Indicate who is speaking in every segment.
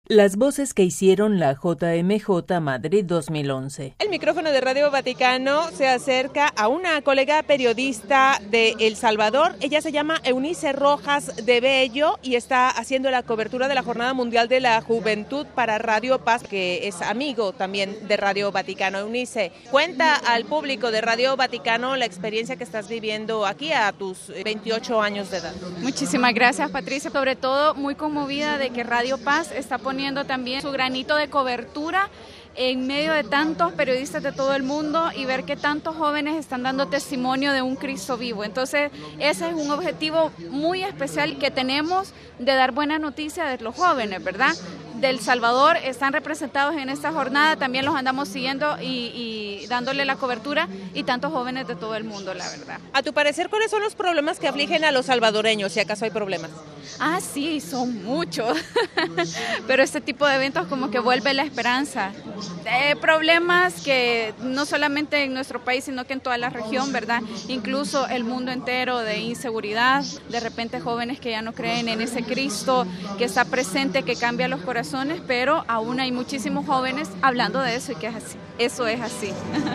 Speaker 1: Las voces que hicieron la JMJ Madrid 2011.
Speaker 2: El micrófono de Radio Vaticano se acerca a una colega periodista de El Salvador. Ella se llama Eunice Rojas de Bello y está haciendo la cobertura de la Jornada Mundial de la Juventud para Radio Paz, que es amigo también de Radio Vaticano. Eunice, cuenta al público de Radio Vaticano la experiencia que estás viviendo aquí a tus 28 años de edad.
Speaker 3: Muchísimas gracias, Patricia. Sobre todo muy conmovida de que Radio Paz está poniendo también su granito de cobertura en medio de tantos periodistas de todo el mundo y ver que tantos jóvenes están dando testimonio de un Cristo vivo. Entonces, ese es un objetivo muy especial que tenemos de dar buena noticia de los jóvenes, ¿verdad? Del Salvador están representados en esta jornada, también los andamos siguiendo y dándole la cobertura, y tantos jóvenes de todo el mundo, la verdad.
Speaker 2: A tu parecer, ¿cuáles son los problemas que afligen a los salvadoreños, si acaso hay problemas?
Speaker 3: Sí, son muchos, pero este tipo de eventos como que vuelve la esperanza. Problemas que no solamente en nuestro país, sino que en toda la región, ¿verdad? Incluso el mundo entero, de inseguridad, de repente jóvenes que ya no creen en ese Cristo que está presente, que cambia los corazones, pero aún hay muchísimos jóvenes hablando de eso y que es así. Eso es así.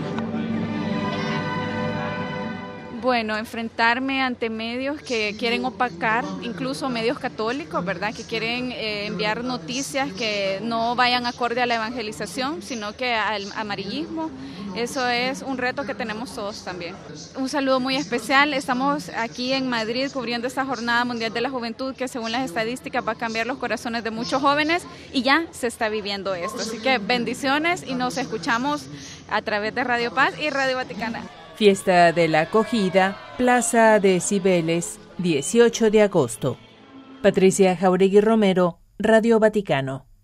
Speaker 3: Bueno, enfrentarme ante medios que quieren opacar, incluso medios católicos, ¿verdad? Que quieren enviar noticias que no vayan acorde a la evangelización, sino que al amarillismo. Eso es un reto que tenemos todos también. Un saludo muy especial. Estamos aquí en Madrid cubriendo esta Jornada Mundial de la Juventud que, según las estadísticas, va a cambiar los corazones de muchos jóvenes, y ya se está viviendo esto. Así que bendiciones, y nos escuchamos a través de Radio Paz y Radio Vaticana.
Speaker 1: Fiesta de la Acogida, Plaza de Cibeles, 18 de agosto. Patricia Jauregui Romero, Radio Vaticano.